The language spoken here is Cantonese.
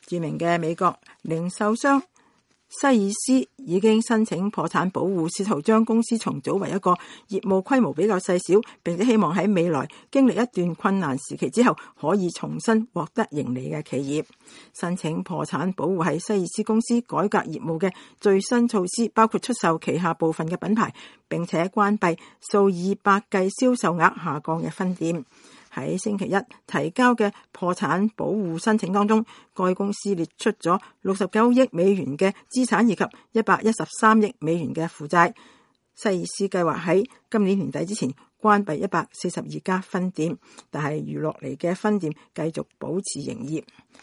著名嘅美國零售商西爾斯已經申請破產保護，試圖將公司重組為一個業務規模比較細小，並且希望喺未來經歷一段困難時期之後可以重新獲得盈利嘅企業。申請破產保護係西爾斯公司改革業務嘅最新措施，包括出售旗下部分嘅品牌，並且關閉數以百計銷售額下降嘅分店。喺星期一提交嘅破產保護申請當中，該公司列出咗69億美元嘅資產以及113億美元嘅負債。西爾斯計劃喺今年年底之前關閉142家分店，但係餘落嚟嘅分店繼續保持營業。